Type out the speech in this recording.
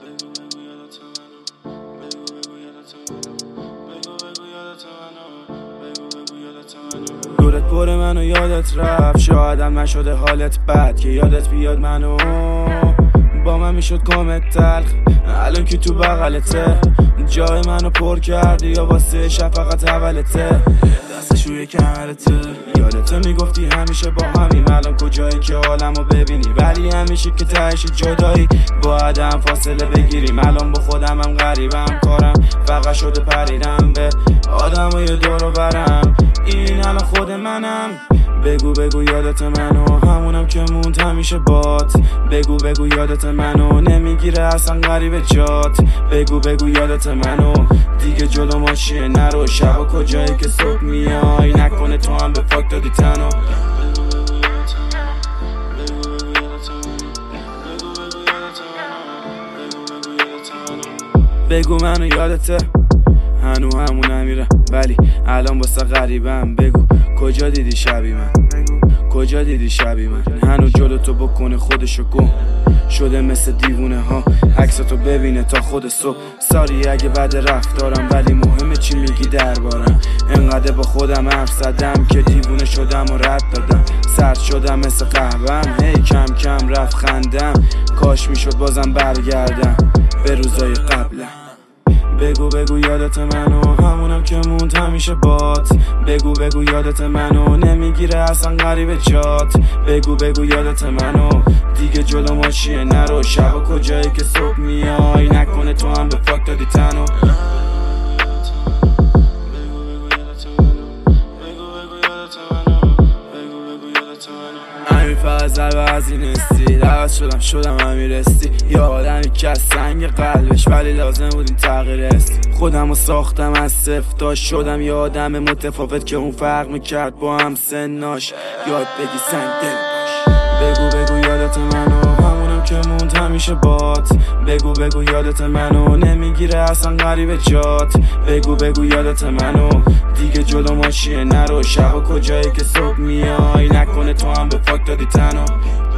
دورت پر منو یادت رفت، شایدم نشده حالت بد که یادت بیاد منو با من میشد کامت تلخ. الان که تو بغلته جای منو پر کردی یا واسه شفقت اولته، دستش روی کمرته. یادته میگفتی همیشه با همیم، الان کجایی که حالمو ببینی؟ ولی همیشه که تهش جدایی باید هم فاصله بگیریم. الان با خودم هم غریبم، کارم فقط شده پریدم به آدم و یه دور و برم. این الان خود منم. بگو بگو یادت منو، همونم که موند همیشه بات. بگو بگو یادت منو، نمیگیره اصلا غریب جات. بگو بگو یادت منو، دیگه جلو ما چیه نرو. شبا کجایی که صبح میای، نکنه تو هم به فاک دادی تنو. بگو منو یادته، هنو همون نمیره ولی الان واسه غریبم. بگو کجا دیدی شبی من، کجا دیدی شبی من؟ هنو جلو تو بکنه خودشو گم شده مثل دیوونه ها، عکساتو ببینه تا خود صبح. ساری اگه بد رفتارم ولی مهمه چی میگی دربارم. انقدر با خودم حرف زدم که دیوونه شدم و رد دادم. سرد شدم مثل قهوه‌ام، هی کم کم رفت خندم. کاش میشد بازم برگردم به روزای قبلم. بگو بگو یادت منو، همونم که موند همیشه بات. بگو بگو یادت منو، نمیگیره اصلا غریب جات. بگو بگو یادت منو، دیگه جلو ما چیه نرو. شبا کجایی که صبح میای، نکنه تو هم به فاک دادی تنو. همین فقط ضربه از این استی، دعوت شدم همیرستی. یه آدمی که از سنگ قلبش ولی لازم بود این تغییر استی. خودمو ساختم از صفر تا شدم یه آدم متفاوت که اون فرق میکرد با هم سناش. یاد بگی سنگ دل باش. بگو بگو یادت منو، همونم که موند همیشه بات. بگو بگو یادت منو، نمیگیره اصلا غریب جات. بگو بگو یادت منو، دیگه جلو ما چیه نرو. شبا کجایی که صبح میای، نکنه تو هم به فاک دادی تنو.